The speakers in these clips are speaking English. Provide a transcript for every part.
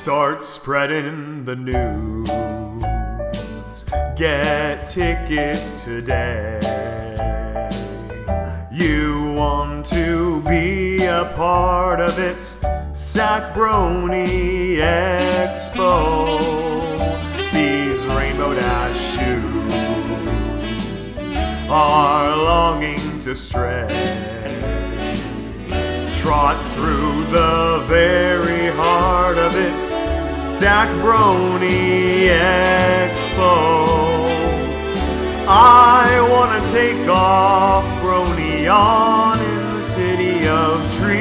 Start spreading the news. Get tickets today. You want to be a part of it? Sacbroni Expo. These Rainbow Dash shoes are longing to stray. Trot through the very heart of it. Sacbroni Expo. I wanna take off Brony on in the city of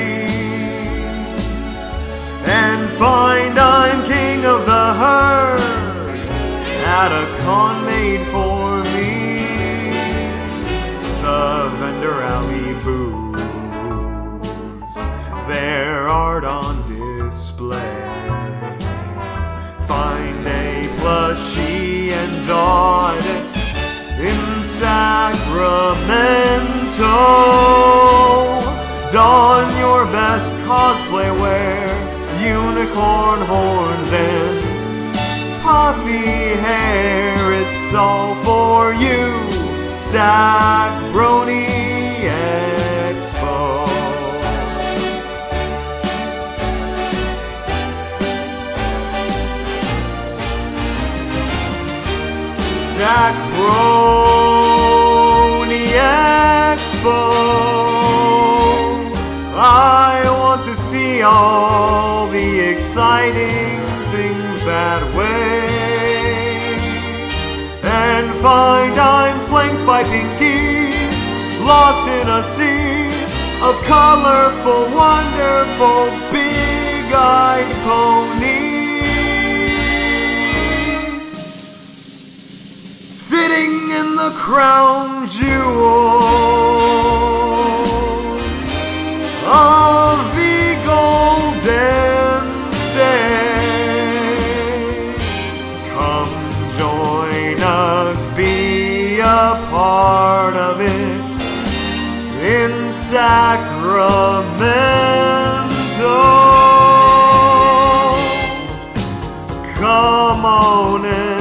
trees and find I'm king of the herd at a con made for me. The vendor alley booths, their art on display. Find a plushie and dot it in Sacramento. Don your best cosplay wear, unicorn horns and puffy hair. It's all for you, Sacbroni Expo. Sacbroni Expo. I want to see all the exciting things that way, and find I'm flanked by pinkies, lost in a sea of colorful, wonderful, big-eyed ponies. Sitting in the crown jewel of the Golden State. Come join us, be a part of it in Sacramento. Come on in,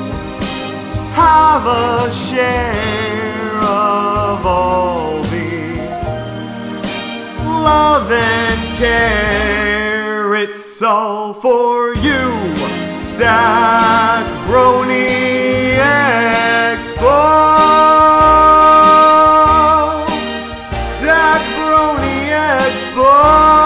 have a share of all the love and care. It's all for you, Sacbroni Expo. Sacbroni Expo.